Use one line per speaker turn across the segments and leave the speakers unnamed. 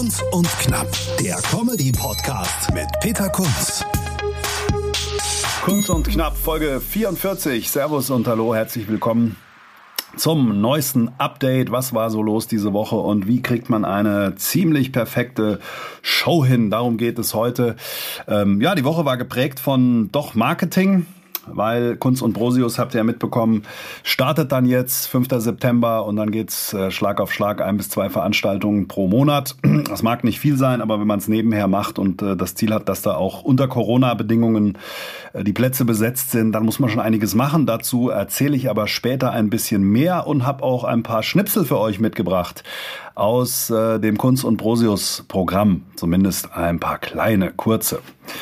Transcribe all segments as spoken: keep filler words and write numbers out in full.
Kunz und Knapp, der Comedy-Podcast mit Peter Kunz.
Kunz und Knapp, Folge vierundvierzig. Servus und hallo, herzlich willkommen zum neuesten Update. Was war so los diese Woche und wie kriegt man eine ziemlich perfekte Show hin? Darum geht es heute. Ähm, ja, die Woche war geprägt von doch Marketing, weil Kunz und Brosius, habt ihr ja mitbekommen, startet dann jetzt fünfter September und dann geht's äh, Schlag auf Schlag, ein bis zwei Veranstaltungen pro Monat. Das mag nicht viel sein, aber wenn man es nebenher macht und äh, das Ziel hat, dass da auch unter Corona-Bedingungen äh, die Plätze besetzt sind, dann muss man schon einiges machen. Dazu erzähle ich aber später ein bisschen mehr und habe auch ein paar Schnipsel für euch mitgebracht aus äh, dem Kunz und Brosius Programm. Zumindest ein paar kleine, kurze.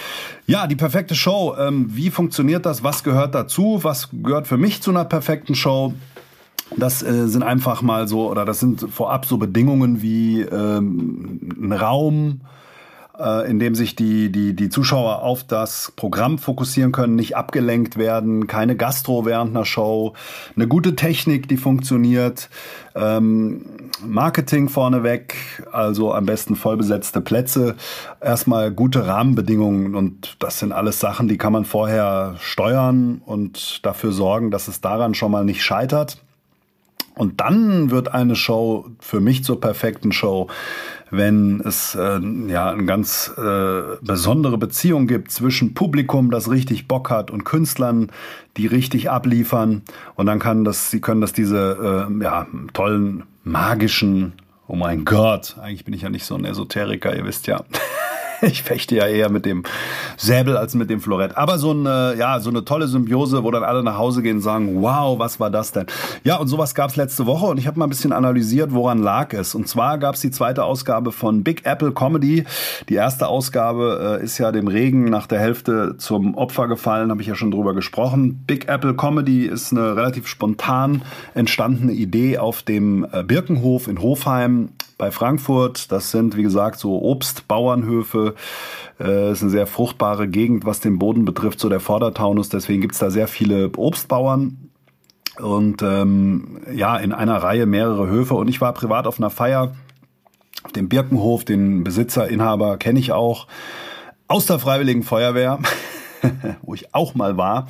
Ja, die perfekte Show. Ähm, wie funktioniert das? Was gehört dazu? Was gehört für mich zu einer perfekten Show? Das äh, sind einfach mal so, oder das sind vorab so Bedingungen wie ähm, ein Raum, äh, in dem sich die, die, die Zuschauer auf das Programm fokussieren können, nicht abgelenkt werden, keine Gastro während einer Show, eine gute Technik, die funktioniert, ähm, Marketing vorneweg, also am besten vollbesetzte Plätze, erstmal gute Rahmenbedingungen und das sind alles Sachen, die kann man vorher steuern und dafür sorgen, dass es daran schon mal nicht scheitert. Und dann wird eine Show für mich zur perfekten Show, wenn es äh, ja eine ganz äh, besondere Beziehung gibt zwischen Publikum, das richtig Bock hat, und Künstlern, die richtig abliefern. Und dann kann das, sie können das diese äh, ja tollen magischen, oh mein Gott, eigentlich bin ich ja nicht so ein Esoteriker, ihr wisst ja. Ich fechte ja eher mit dem Säbel als mit dem Florett. Aber so eine, ja, so eine tolle Symbiose, wo dann alle nach Hause gehen und sagen, wow, was war das denn? Ja, und sowas gab's letzte Woche und ich habe mal ein bisschen analysiert, woran lag es. Und zwar gab's die zweite Ausgabe von Big Apple Comedy. Die erste Ausgabe äh, ist ja dem Regen nach der Hälfte zum Opfer gefallen, habe ich ja schon drüber gesprochen. Big Apple Comedy ist eine relativ spontan entstandene Idee auf dem äh, Birkenhof in Hofheim bei Frankfurt. Das sind, wie gesagt, so Obstbauernhöfe. Es ist eine sehr fruchtbare Gegend, was den Boden betrifft, so der Vordertaunus. Deswegen gibt es da sehr viele Obstbauern und ähm, ja, in einer Reihe mehrere Höfe. Und ich war privat auf einer Feier auf dem Birkenhof. Den Besitzer, Inhaber kenne ich auch aus der Freiwilligen Feuerwehr, wo ich auch mal war.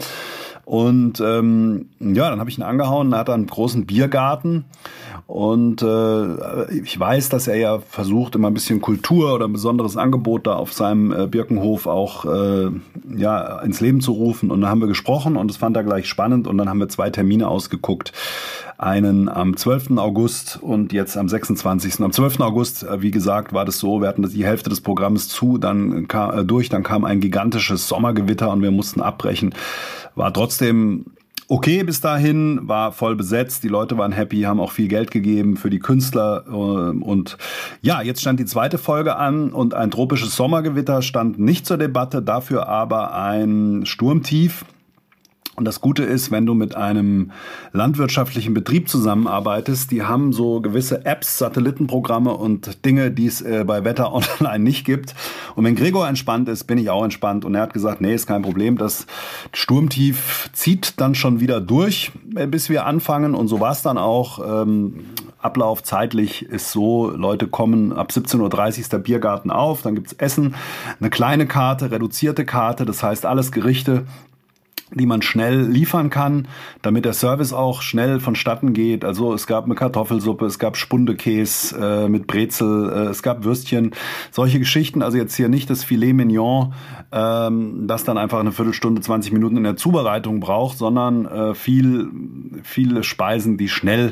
Und ähm, ja, dann habe ich ihn angehauen. Er hat einen großen Biergarten. Und äh, ich weiß, dass er ja versucht, immer ein bisschen Kultur oder ein besonderes Angebot da auf seinem äh, Birkenhof auch äh, ja ins Leben zu rufen. Und dann haben wir gesprochen und das fand er gleich spannend. Und dann haben wir zwei Termine ausgeguckt. Einen am zwölften August und jetzt am sechsundzwanzigsten Am zwölften August, äh, wie gesagt, war das so, wir hatten die Hälfte des Programms zu, dann kam, äh, durch, dann kam ein gigantisches Sommergewitter und wir mussten abbrechen. War trotzdem okay bis dahin, war voll besetzt, die Leute waren happy, haben auch viel Geld gegeben für die Künstler und ja, jetzt stand die zweite Folge an und ein tropisches Sommergewitter stand nicht zur Debatte, dafür aber ein Sturmtief. Und das Gute ist, wenn du mit einem landwirtschaftlichen Betrieb zusammenarbeitest, die haben so gewisse Apps, Satellitenprogramme und Dinge, die es äh, bei Wetter Online nicht gibt. Und wenn Gregor entspannt ist, bin ich auch entspannt. Und er hat gesagt, nee, ist kein Problem. Das Sturmtief zieht dann schon wieder durch, äh, bis wir anfangen. Und so war es dann auch. Ähm, Ablauf zeitlich ist so, Leute kommen ab siebzehn Uhr dreißig ist der Biergarten auf, dann gibt's Essen, eine kleine Karte, reduzierte Karte, das heißt alles Gerichte, die man schnell liefern kann, damit der Service auch schnell vonstatten geht. Also es gab eine Kartoffelsuppe, es gab Spundekäse äh, mit Brezel, äh, es gab Würstchen, solche Geschichten. Also jetzt hier nicht das Filet Mignon, ähm, das dann einfach eine Viertelstunde, zwanzig Minuten in der Zubereitung braucht, sondern äh, viel, viele Speisen, die schnell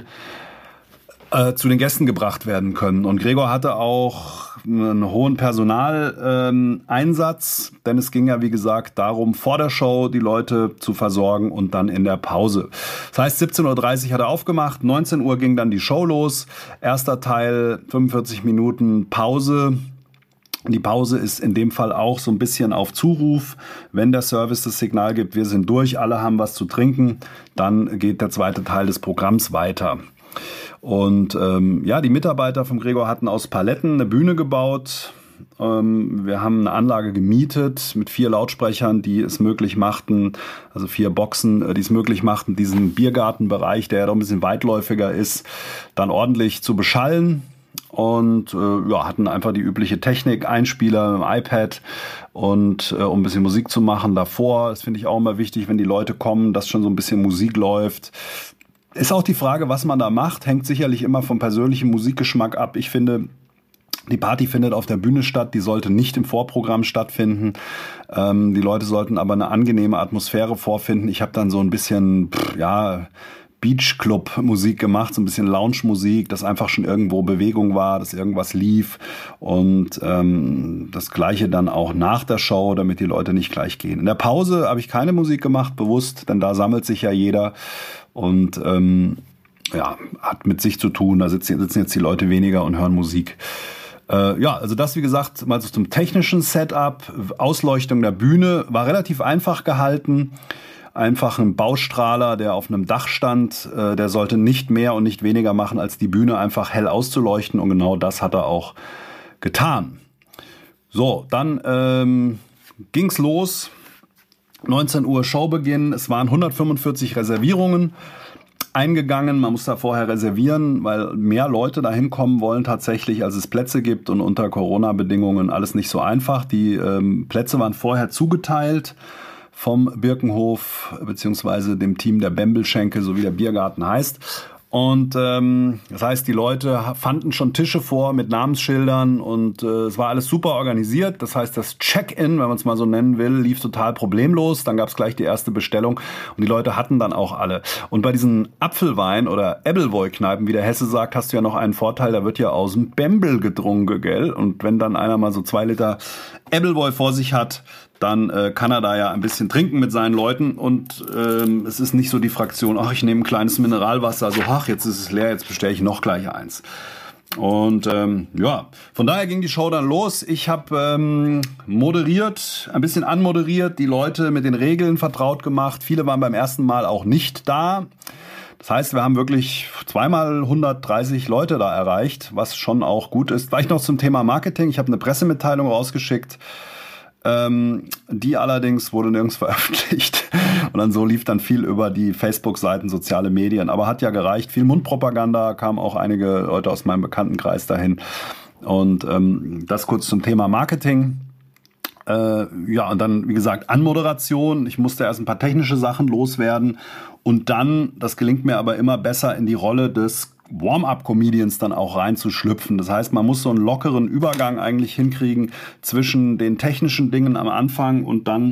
äh, zu den Gästen gebracht werden können. Und Gregor hatte auch einen hohen Personaleinsatz, ähm, denn es ging ja, wie gesagt, darum, vor der Show die Leute zu versorgen und dann in der Pause. Das heißt, siebzehn Uhr dreißig hat er aufgemacht, neunzehn Uhr ging dann die Show los. Erster Teil, fünfundvierzig Minuten Pause. Die Pause ist in dem Fall auch so ein bisschen auf Zuruf. Wenn der Service das Signal gibt, wir sind durch, alle haben was zu trinken, dann geht der zweite Teil des Programms weiter. Und ähm, ja, die Mitarbeiter von Gregor hatten aus Paletten eine Bühne gebaut. Ähm, wir haben eine Anlage gemietet mit vier Lautsprechern, die es möglich machten, also vier Boxen, die es möglich machten, diesen Biergartenbereich, der ja doch ein bisschen weitläufiger ist, dann ordentlich zu beschallen. und äh, ja, hatten einfach die übliche Technik, Einspieler im iPad und äh, um ein bisschen Musik zu machen davor. Das finde ich auch immer wichtig, wenn die Leute kommen, dass schon so ein bisschen Musik läuft. Ist auch die Frage, was man da macht, hängt sicherlich immer vom persönlichen Musikgeschmack ab. Ich finde, die Party findet auf der Bühne statt, die sollte nicht im Vorprogramm stattfinden. Ähm, die Leute sollten aber eine angenehme Atmosphäre vorfinden. Ich habe dann so ein bisschen, pff, ja, Beachclub-Musik gemacht, so ein bisschen Lounge-Musik, dass einfach schon irgendwo Bewegung war, dass irgendwas lief und ähm, das Gleiche dann auch nach der Show, damit die Leute nicht gleich gehen. In der Pause habe ich keine Musik gemacht, bewusst, denn da sammelt sich ja jeder und ähm, ja, hat mit sich zu tun, da sitzen, sitzen jetzt die Leute weniger und hören Musik. Äh, ja, also das, wie gesagt, mal so zum technischen Setup. Ausleuchtung der Bühne war relativ einfach gehalten. Einfach ein Baustrahler, der auf einem Dach stand, äh, der sollte nicht mehr und nicht weniger machen, als die Bühne einfach hell auszuleuchten. Und genau das hat er auch getan. So, dann ähm, ging's los. neunzehn Uhr Showbeginn. Es waren hundertfünfundvierzig Reservierungen eingegangen. Man muss da vorher reservieren, weil mehr Leute da hinkommen wollen tatsächlich, als es Plätze gibt. Und unter Corona-Bedingungen alles nicht so einfach. Die ähm, Plätze waren vorher zugeteilt vom Birkenhof beziehungsweise dem Team der Bembelschenke, so wie der Biergarten heißt. Und ähm, das heißt, die Leute fanden schon Tische vor mit Namensschildern und äh, es war alles super organisiert. Das heißt, das Check-in, wenn man es mal so nennen will, lief total problemlos. Dann gab es gleich die erste Bestellung und die Leute hatten dann auch alle. Und bei diesen Apfelwein- oder Ebbelwoi-Kneipen, wie der Hesse sagt, hast du ja noch einen Vorteil, da wird ja aus dem Bembel getrunken, gell? Und wenn dann einer mal so zwei Liter Ebbelwoi vor sich hat, dann äh, kann er da ja ein bisschen trinken mit seinen Leuten und ähm, es ist nicht so die Fraktion, ach, ich nehme ein kleines Mineralwasser, so, ach, jetzt ist es leer, jetzt bestelle ich noch gleich eins. Und ähm, ja, von daher ging die Show dann los. Ich habe ähm, moderiert, ein bisschen anmoderiert, die Leute mit den Regeln vertraut gemacht. Viele waren beim ersten Mal auch nicht da. Das heißt, wir haben wirklich zweimal hundertdreißig Leute da erreicht, was schon auch gut ist. Vielleicht noch zum Thema Marketing. Ich habe eine Pressemitteilung rausgeschickt. Ähm, die allerdings wurde nirgends veröffentlicht und dann so lief dann viel über die Facebook-Seiten, soziale Medien, aber hat ja gereicht, viel Mundpropaganda, kamen auch einige Leute aus meinem Bekanntenkreis dahin und ähm, das kurz zum Thema Marketing. Äh, ja, und dann, wie gesagt, Anmoderation, ich musste erst ein paar technische Sachen loswerden und dann, das gelingt mir aber immer besser, in die Rolle des Warm-up-Comedians dann auch reinzuschlüpfen. Das heißt, man muss so einen lockeren Übergang eigentlich hinkriegen zwischen den technischen Dingen am Anfang und dann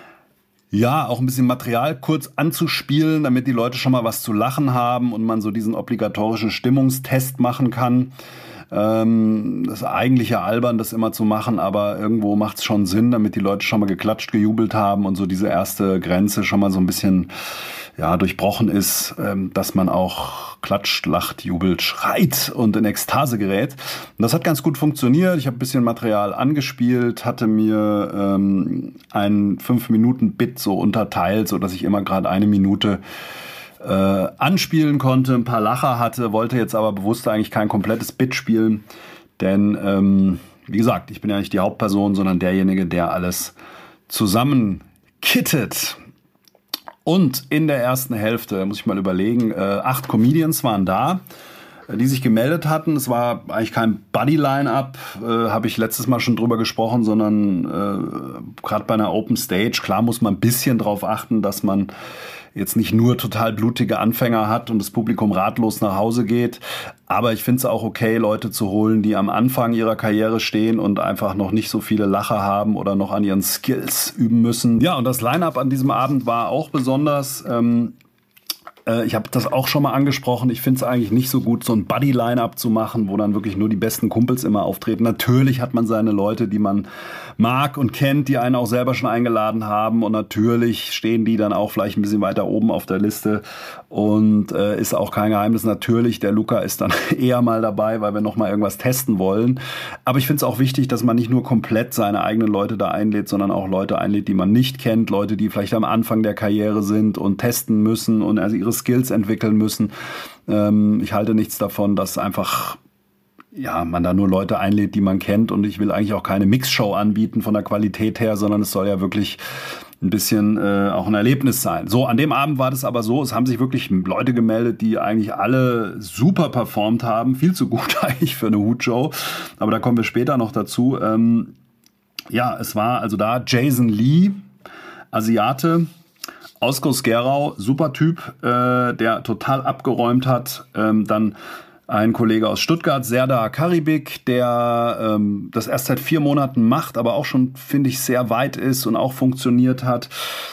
ja auch ein bisschen Material kurz anzuspielen, damit die Leute schon mal was zu lachen haben und man so diesen obligatorischen Stimmungstest machen kann. Ähm, das ist eigentlich ja albern, das immer zu machen, aber irgendwo macht es schon Sinn, damit die Leute schon mal geklatscht, gejubelt haben und so diese erste Grenze schon mal so ein bisschen ja durchbrochen ist, ähm, dass man auch klatscht, lacht, jubelt, schreit und in Ekstase gerät. Und das hat ganz gut funktioniert. Ich habe ein bisschen Material angespielt, hatte mir ähm, einen fünf Minuten Bit so unterteilt, so dass ich immer gerade eine Minute äh, anspielen konnte, ein paar Lacher hatte, wollte jetzt aber bewusst eigentlich kein komplettes Bit spielen, denn ähm, wie gesagt, ich bin ja nicht die Hauptperson, sondern derjenige, der alles zusammenkittet. Und in der ersten Hälfte, muss ich mal überlegen, äh, acht Comedians waren da, äh, die sich gemeldet hatten. Es war eigentlich kein Buddy-Line-Up, äh, habe ich letztes Mal schon drüber gesprochen, sondern äh, gerade bei einer Open Stage, klar muss man ein bisschen drauf achten, dass man jetzt nicht nur total blutige Anfänger hat und das Publikum ratlos nach Hause geht. Aber ich finde es auch okay, Leute zu holen, die am Anfang ihrer Karriere stehen und einfach noch nicht so viele Lacher haben oder noch an ihren Skills üben müssen. Ja, und das Line-Up an diesem Abend war auch besonders. Ähm, äh, ich habe das auch schon mal angesprochen. Ich finde es eigentlich nicht so gut, so ein Buddy-Line-Up zu machen, wo dann wirklich nur die besten Kumpels immer auftreten. Natürlich hat man seine Leute, die man mag und kennt, die einen auch selber schon eingeladen haben und natürlich stehen die dann auch vielleicht ein bisschen weiter oben auf der Liste und äh, ist auch kein Geheimnis. Natürlich, der Luca ist dann eher mal dabei, weil wir noch mal irgendwas testen wollen. Aber ich finde es auch wichtig, dass man nicht nur komplett seine eigenen Leute da einlädt, sondern auch Leute einlädt, die man nicht kennt, Leute, die vielleicht am Anfang der Karriere sind und testen müssen und also ihre Skills entwickeln müssen. Ähm, ich halte nichts davon, dass einfach ja, man da nur Leute einlädt, die man kennt und ich will eigentlich auch keine Mixshow anbieten von der Qualität her, sondern es soll ja wirklich ein bisschen äh, auch ein Erlebnis sein. So, an dem Abend war das aber so, es haben sich wirklich Leute gemeldet, die eigentlich alle super performt haben, viel zu gut eigentlich für eine Hutshow, aber da kommen wir später noch dazu. Ähm, ja, es war also da Jason Lee, Asiate, aus Groß-Gerau, super Typ, äh, der total abgeräumt hat. Ähm, dann ein Kollege aus Stuttgart, Serdar Karibik, der ähm, das erst seit vier Monaten macht, aber auch schon, finde ich, sehr weit ist und auch funktioniert hat.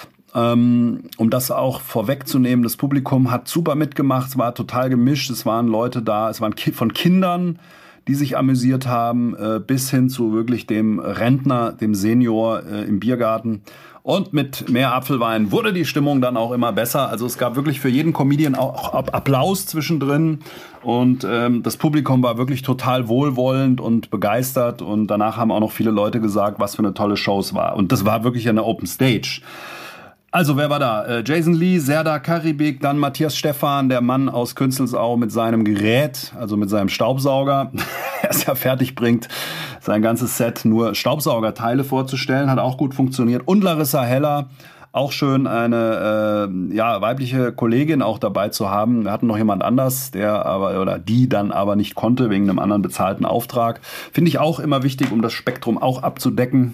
Ähm, um das auch vorwegzunehmen, das Publikum hat super mitgemacht, es war total gemischt, es waren Leute da, es waren Ki- von Kindern, die sich amüsiert haben, äh, bis hin zu wirklich dem Rentner, dem Senior äh, im Biergarten. Und mit mehr Apfelwein wurde die Stimmung dann auch immer besser. Also es gab wirklich für jeden Comedian auch Applaus zwischendrin. Und ähm, das Publikum war wirklich total wohlwollend und begeistert. Und danach haben auch noch viele Leute gesagt, was für eine tolle Show es war. Und das war wirklich eine Open Stage. Also, wer war da? Äh, Jason Lee, Serdar Karibik, dann Matthias Stephan, der Mann aus Künzelsau mit seinem Gerät, also mit seinem Staubsauger, der es ja fertig bringt, sein ganzes Set nur Staubsaugerteile vorzustellen, hat auch gut funktioniert. Und Larissa Heller, auch schön eine äh, ja, weibliche Kollegin auch dabei zu haben. Wir hatten noch jemand anders, der aber oder die dann aber nicht konnte wegen einem anderen bezahlten Auftrag. Finde ich auch immer wichtig, um das Spektrum auch abzudecken.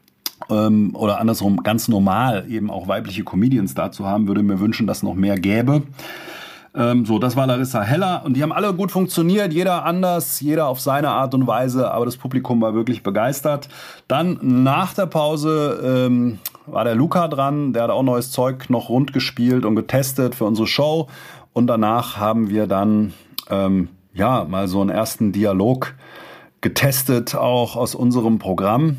Ähm, oder andersrum, ganz normal eben auch weibliche Comedians da zu haben, würde mir wünschen, dass es noch mehr gäbe. Ähm, so, das war Larissa Heller und die haben alle gut funktioniert, jeder anders, jeder auf seine Art und Weise, aber das Publikum war wirklich begeistert. Dann nach der Pause ähm, war der Luca dran, der hat auch neues Zeug noch rund gespielt und getestet für unsere Show und danach haben wir dann ähm, ja mal so einen ersten Dialog getestet, auch aus unserem Programm.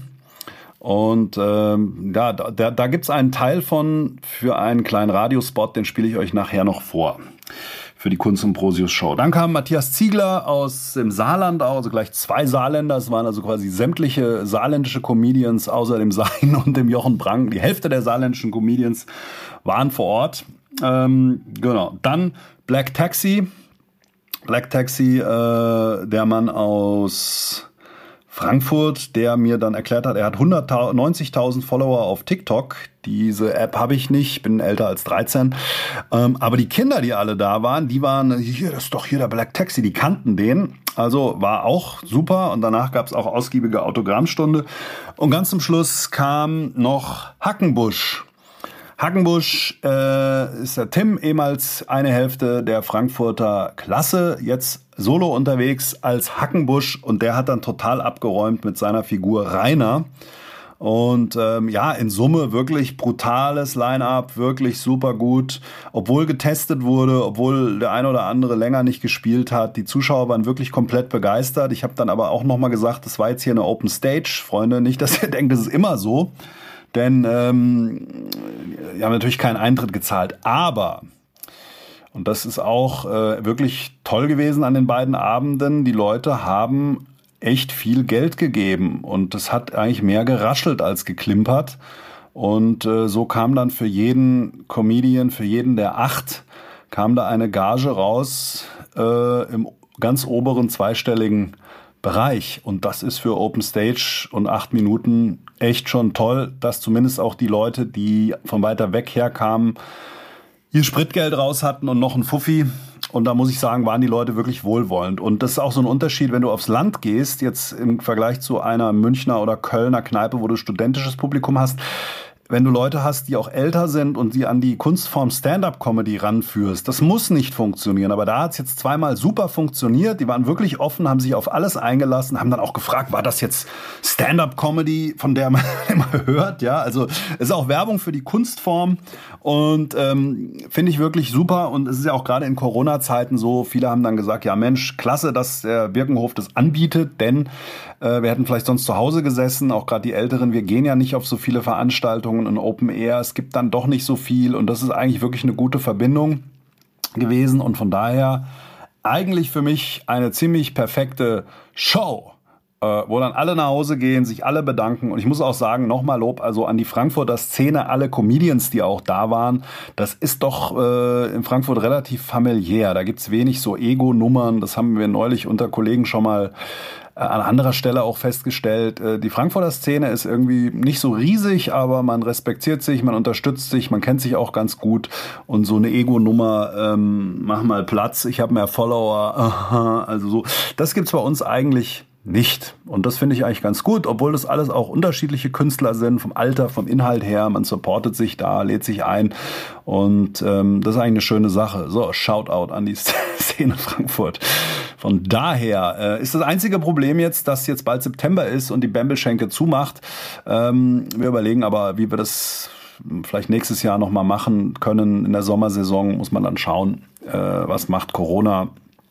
Und ähm, ja, da, da gibt's einen Teil von für einen kleinen Radiospot, den spiele ich euch nachher noch vor. Für die Kunst und Prosius Show. Dann kam Matthias Ziegler aus dem Saarland, also gleich zwei Saarländer. Es waren also quasi sämtliche saarländische Comedians außer dem Sein und dem Jochen Brank. Die Hälfte der saarländischen Comedians waren vor Ort. Ähm, genau. Dann Black Taxi. Black Taxi, äh, der Mann aus Frankfurt, der mir dann erklärt hat, er hat hundertneunzigtausend Follower auf TikTok. Diese App habe ich nicht, bin älter als dreizehn. Ähm, aber die Kinder, die alle da waren, die waren, hier, das ist doch hier der Black Taxi, die kannten den. Also war auch super und danach gab es auch ausgiebige Autogrammstunde. Und ganz zum Schluss kam noch Hackenbusch. Hackenbusch äh, ist der Tim, ehemals eine Hälfte der Frankfurter Klasse, jetzt solo unterwegs als Hackenbusch und der hat dann total abgeräumt mit seiner Figur Rainer. Und ähm, ja, in Summe wirklich brutales Line-Up, wirklich super gut, obwohl getestet wurde, obwohl der eine oder andere länger nicht gespielt hat. Die Zuschauer waren wirklich komplett begeistert. Ich habe dann aber auch nochmal gesagt, das war jetzt hier eine Open Stage, Freunde, nicht, dass ihr denkt, das ist immer so. Denn ähm, wir haben natürlich keinen Eintritt gezahlt, aber, und das ist auch äh, wirklich toll gewesen an den beiden Abenden, die Leute haben echt viel Geld gegeben und es hat eigentlich mehr geraschelt als geklimpert. Und äh, so kam dann für jeden Comedian, für jeden der acht, kam da eine Gage raus äh, im ganz oberen zweistelligen Bereich. Und das ist für Open Stage und acht Minuten echt schon toll, dass zumindest auch die Leute, die von weiter weg herkamen, ihr Spritgeld raus hatten und noch ein Fuffi. Und da muss ich sagen, waren die Leute wirklich wohlwollend. Und das ist auch so ein Unterschied, wenn du aufs Land gehst, jetzt im Vergleich zu einer Münchner oder Kölner Kneipe, wo du studentisches Publikum hast. Wenn du Leute hast, die auch älter sind und die an die Kunstform Stand-up-Comedy ranführst, das muss nicht funktionieren. Aber da hat es jetzt zweimal super funktioniert. Die waren wirklich offen, haben sich auf alles eingelassen, haben dann auch gefragt, war das jetzt Stand-up-Comedy, von der man immer hört? Ja, also es ist auch Werbung für die Kunstform und ähm, finde ich wirklich super. Und es ist ja auch gerade in Corona-Zeiten so, viele haben dann gesagt, ja Mensch, klasse, dass der Birkenhof das anbietet, denn äh, wir hätten vielleicht sonst zu Hause gesessen, auch gerade die Älteren, wir gehen ja nicht auf so viele Veranstaltungen in Open Air, es gibt dann doch nicht so viel und das ist eigentlich wirklich eine gute Verbindung gewesen und von daher eigentlich für mich eine ziemlich perfekte Show, äh, wo dann alle nach Hause gehen, sich alle bedanken und ich muss auch sagen, nochmal Lob also an die Frankfurter Szene, alle Comedians, die auch da waren, das ist doch äh, in Frankfurt relativ familiär, da gibt's wenig so Ego-Nummern, das haben wir neulich unter Kollegen schon mal an anderer Stelle auch festgestellt, die Frankfurter Szene ist irgendwie nicht so riesig, aber man respektiert sich, man unterstützt sich, man kennt sich auch ganz gut und so eine Ego-Nummer, ähm, mach mal Platz, ich habe mehr Follower, aha, also so, das gibt's bei uns eigentlich nicht. Und das finde ich eigentlich ganz gut, obwohl das alles auch unterschiedliche Künstler sind, vom Alter, vom Inhalt her. Man supportet sich da, lädt sich ein und ähm, das ist eigentlich eine schöne Sache. So, Shoutout an die Szene Frankfurt. Von daher äh, ist das einzige Problem jetzt, dass jetzt bald September ist und die Bembelschenke zumacht. Ähm, wir überlegen aber, wie wir das vielleicht nächstes Jahr nochmal machen können. In der Sommersaison muss man dann schauen, äh, was macht Corona.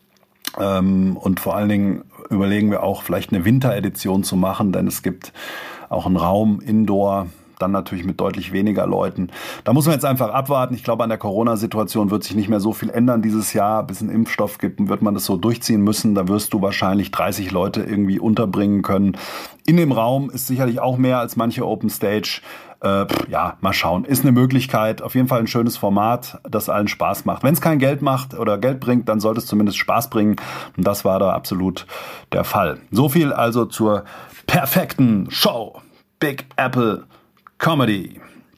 Ähm, und vor allen Dingen überlegen wir auch, vielleicht eine Winteredition zu machen, denn es gibt auch einen Raum Indoor, dann natürlich mit deutlich weniger Leuten. Da muss man jetzt einfach abwarten. Ich glaube, an der Corona-Situation wird sich nicht mehr so viel ändern dieses Jahr. Bis es einen Impfstoff gibt, wird man das so durchziehen müssen. Da wirst du wahrscheinlich dreißig Leute irgendwie unterbringen können. In dem Raum ist sicherlich auch mehr als manche Open Stage. Äh, ja, mal schauen. Ist eine Möglichkeit. Auf jeden Fall ein schönes Format, das allen Spaß macht. Wenn es kein Geld macht oder Geld bringt, dann sollte es zumindest Spaß bringen. Und das war da absolut der Fall. So viel also zur perfekten Show. Big Apple Comedy.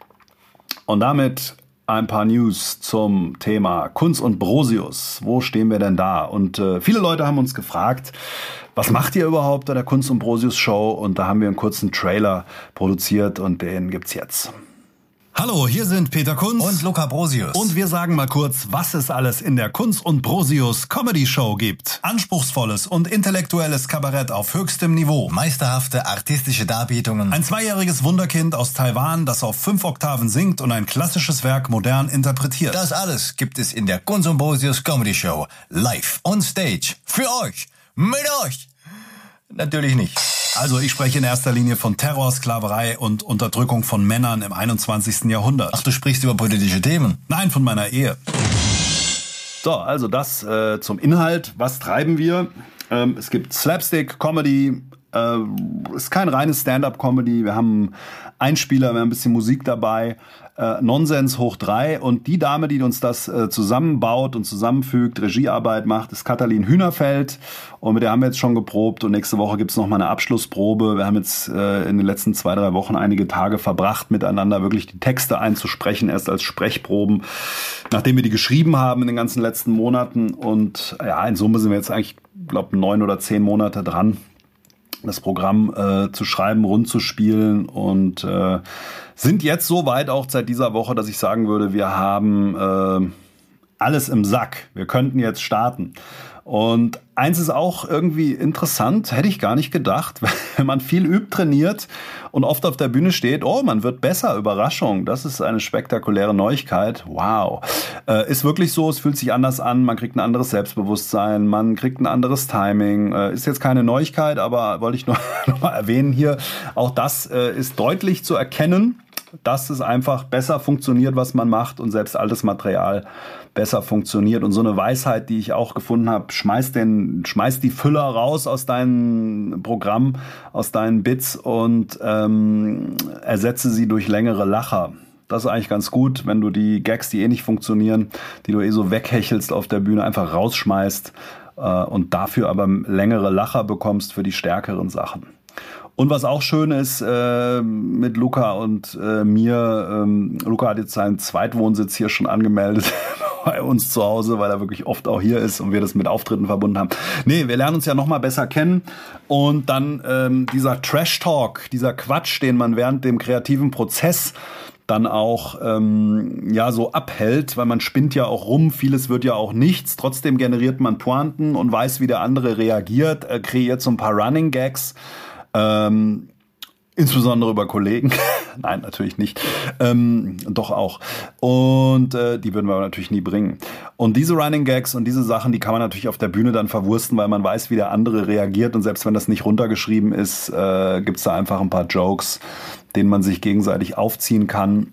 Und damit ein paar News zum Thema Kunz und Brosius. Wo stehen wir denn da? Und äh, viele Leute haben uns gefragt, was macht ihr überhaupt bei der Kunz und Brosius Show? Und da haben wir einen kurzen Trailer produziert und den gibt's jetzt.
Hallo, hier sind Peter Kunz
und Luca Brosius.
Und wir sagen mal kurz, was es alles in der Kunz und Brosius Comedy Show gibt. Anspruchsvolles und intellektuelles Kabarett auf höchstem Niveau.
Meisterhafte artistische Darbietungen.
Ein zweijähriges Wunderkind aus Taiwan, das auf fünf Oktaven singt und ein klassisches Werk modern interpretiert.
Das alles gibt es in der Kunz und Brosius Comedy Show. Live on stage. Für euch. Mit euch. Natürlich nicht.
Also ich spreche in erster Linie von Terror, Sklaverei und Unterdrückung von Männern im einundzwanzigsten Jahrhundert.
Ach, du sprichst über politische Themen?
Nein, von meiner Ehe.
So, also das äh, zum Inhalt. Was treiben wir? Ähm, es gibt Slapstick, Comedy. Äh, ist kein reines Stand-up-Comedy. Wir haben Einspieler, wir haben ein bisschen Musik dabei. Äh, Nonsens hoch drei. Und die Dame, die uns das äh, zusammenbaut und zusammenfügt, Regiearbeit macht, ist Katalin Hühnerfeld. Und mit der haben wir jetzt schon geprobt. Und nächste Woche gibt's noch mal eine Abschlussprobe. Wir haben jetzt äh, in den letzten zwei, drei Wochen einige Tage verbracht, miteinander wirklich die Texte einzusprechen, erst als Sprechproben, nachdem wir die geschrieben haben in den ganzen letzten Monaten. Und ja, in Summe sind wir jetzt eigentlich, glaube neun oder zehn Monate dran, das Programm äh, zu schreiben, rund zu spielen und äh, sind jetzt so weit auch seit dieser Woche, dass ich sagen würde, wir haben äh, alles im Sack. Wir könnten jetzt starten. Und eins ist auch irgendwie interessant, hätte ich gar nicht gedacht, wenn man viel übt, trainiert und oft auf der Bühne steht, oh, man wird besser, Überraschung, das ist eine spektakuläre Neuigkeit, wow. Äh, ist wirklich so, es fühlt sich anders an, man kriegt ein anderes Selbstbewusstsein, man kriegt ein anderes Timing, äh, ist jetzt keine Neuigkeit, aber wollte ich noch, noch mal erwähnen hier, auch das äh, ist deutlich zu erkennen, dass es einfach besser funktioniert, was man macht und selbst altes Material besser funktioniert. Und so eine Weisheit, die ich auch gefunden habe, schmeiß den, schmeiß die Füller raus aus deinem Programm, aus deinen Bits und ähm, ersetze sie durch längere Lacher. Das ist eigentlich ganz gut, wenn du die Gags, die eh nicht funktionieren, die du eh so weghechelst auf der Bühne, einfach rausschmeißt äh, und dafür aber längere Lacher bekommst für die stärkeren Sachen. Und was auch schön ist äh, mit Luca und äh, mir, ähm, Luca hat jetzt seinen Zweitwohnsitz hier schon angemeldet bei uns zu Hause, weil er wirklich oft auch hier ist und wir das mit Auftritten verbunden haben. Nee, wir lernen uns ja noch mal besser kennen und dann ähm, dieser Trash-Talk, dieser Quatsch, den man während dem kreativen Prozess dann auch ähm, ja so abhält, weil man spinnt ja auch rum, vieles wird ja auch nichts, trotzdem generiert man Pointen und weiß, wie der andere reagiert, äh, kreiert so ein paar Running Gags, Ähm, insbesondere über Kollegen. Nein, natürlich nicht. Ähm, doch auch. Und äh, die würden wir aber natürlich nie bringen. Und diese Running Gags und diese Sachen, die kann man natürlich auf der Bühne dann verwursten, weil man weiß, wie der andere reagiert. Und selbst wenn das nicht runtergeschrieben ist, äh, gibt's da einfach ein paar Jokes, denen man sich gegenseitig aufziehen kann.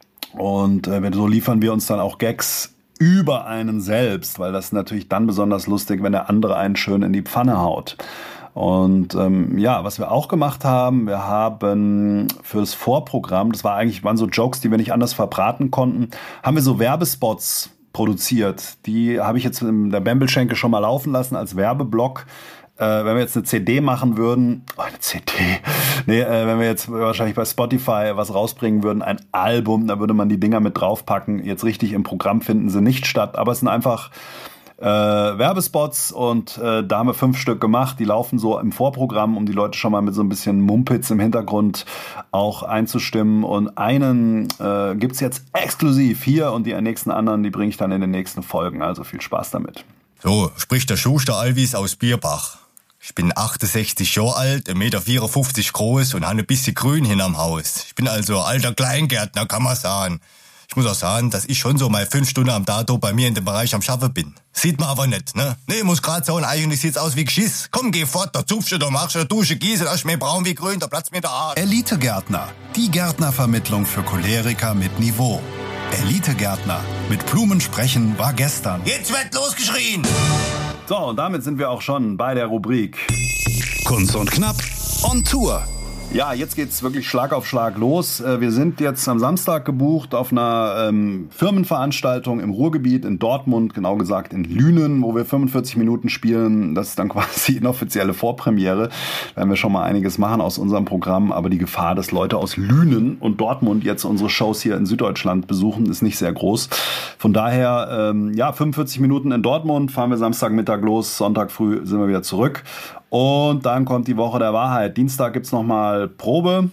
Und äh, so liefern wir uns dann auch Gags über einen selbst, weil das ist natürlich dann besonders lustig, wenn der andere einen schön in die Pfanne haut. Und ähm, ja, was wir auch gemacht haben, wir haben fürs Vorprogramm, das war eigentlich, waren so Jokes, die wir nicht anders verbraten konnten, haben wir so Werbespots produziert. Die habe ich jetzt in der Bembelschenke schon mal laufen lassen als Werbeblock. äh, wenn wir jetzt eine C D machen würden, oh, eine C D, nee, äh, wenn wir jetzt wahrscheinlich bei Spotify was rausbringen würden, ein Album, da würde man die Dinger mit draufpacken. Jetzt richtig im Programm finden sie nicht statt, aber es sind einfach äh, Werbespots und äh, da haben wir fünf Stück gemacht. Die laufen so im Vorprogramm, um die Leute schon mal mit so ein bisschen Mumpitz im Hintergrund auch einzustimmen. Und einen äh, gibt's jetzt exklusiv hier und die nächsten anderen, die bringe ich dann in den nächsten Folgen. Also viel Spaß damit.
So, spricht der Schuster Alvis aus Bierbach. Ich bin achtundsechzig Jahre alt, ein Meter vierundfünfzig groß und habe ein bisschen Grün hinterm Haus. Ich bin also alter Kleingärtner, kann man sagen. Ich muss auch sagen, dass ich schon so mal fünf Stunden am Tag bei mir in dem Bereich am Schaffen bin. Sieht man aber nicht, ne? Nee, muss grad sagen, eigentlich sieht's aus wie Geschiss. Komm, geh fort, da zupfst du, da machst du, Dusche, Gieße, da ist mehr braun wie grün, da platzt mir der Arsch.
Elite-Gärtner, die Gärtnervermittlung für Choleriker mit Niveau. Elite-Gärtner, mit Blumen sprechen war gestern.
Jetzt wird losgeschrien!
So, und damit sind wir auch schon bei der Rubrik
Kunz und Knapp on Tour.
Ja, jetzt geht's wirklich Schlag auf Schlag los. Wir sind jetzt am Samstag gebucht auf einer ähm, Firmenveranstaltung im Ruhrgebiet in Dortmund, genau gesagt in Lünen, wo wir fünfundvierzig Minuten spielen. Das ist dann quasi inoffizielle Vorpremiere. Da werden wir schon mal einiges machen aus unserem Programm, aber die Gefahr, dass Leute aus Lünen und Dortmund jetzt unsere Shows hier in Süddeutschland besuchen, ist nicht sehr groß. Von daher, ähm, ja, fünfundvierzig Minuten in Dortmund, fahren wir Samstagmittag los, Sonntag früh sind wir wieder zurück. Und dann kommt die Woche der Wahrheit. Dienstag gibt's nochmal Probe.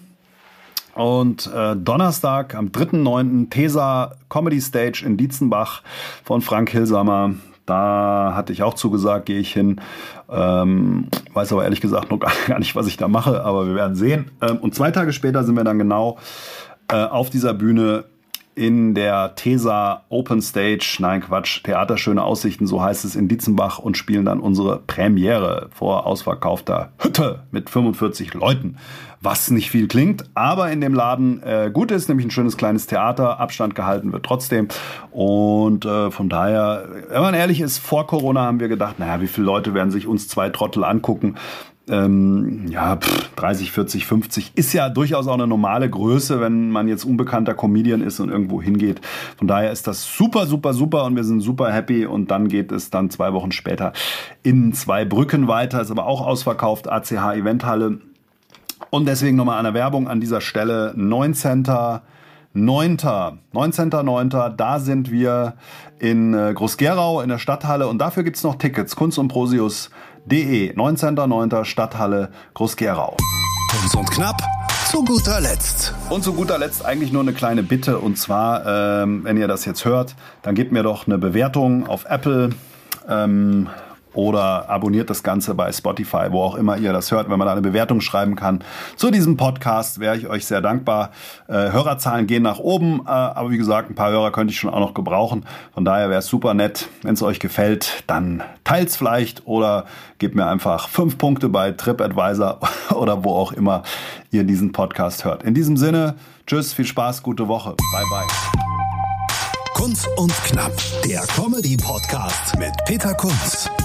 Und äh, Donnerstag am dritten neunten Tesa Comedy Stage in Dietzenbach von Frank Hilsamer. Da hatte ich auch zugesagt, gehe ich hin. Ähm, weiß aber ehrlich gesagt noch gar nicht, was ich da mache, aber wir werden sehen. Ähm, und zwei Tage später sind wir dann genau äh, auf dieser Bühne in der Tesa Open Stage, nein Quatsch, Theater Schöne Aussichten, so heißt es, in Dietzenbach und spielen dann unsere Premiere vor ausverkaufter Hütte mit fünfundvierzig Leuten. Was nicht viel klingt, aber in dem Laden äh, gut ist, nämlich ein schönes kleines Theater, Abstand gehalten wird trotzdem. Und äh, von daher, wenn man ehrlich ist, vor Corona haben wir gedacht, naja, wie viele Leute werden sich uns zwei Trottel angucken? Ähm, ja, pff, dreißig, vierzig, fünfzig ist ja durchaus auch eine normale Größe, wenn man jetzt unbekannter Comedian ist und irgendwo hingeht. Von daher ist das super, super, super und wir sind super happy. Und dann geht es dann zwei Wochen später in Zweibrücken weiter. Ist aber auch ausverkauft, A C H Eventhalle. Und deswegen nochmal eine Werbung an dieser Stelle. neunzehnten neunten neunzehnten neunten Da sind wir in Groß-Gerau in der Stadthalle und dafür gibt's noch Tickets. Kunz und Prosius punkt de neunzehnten neunten Stadthalle Groß-Gerau.
Kunz und Knapp zu guter Letzt.
Und zu guter Letzt eigentlich nur eine kleine Bitte. Und zwar, ähm, wenn ihr das jetzt hört, dann gebt mir doch eine Bewertung auf Apple ähm, oder abonniert das Ganze bei Spotify, wo auch immer ihr das hört. Wenn man da eine Bewertung schreiben kann zu diesem Podcast, wäre ich euch sehr dankbar. Äh, Hörerzahlen gehen nach oben, äh, aber wie gesagt, ein paar Hörer könnte ich schon auch noch gebrauchen. Von daher wäre es super nett, wenn es euch gefällt, dann teilt's vielleicht oder gebt mir einfach fünf Punkte bei TripAdvisor oder wo auch immer ihr diesen Podcast hört. In diesem Sinne, tschüss, viel Spaß, gute Woche. Bye, bye.
Kunz und Knapp, der Comedy-Podcast mit Peter Kunz.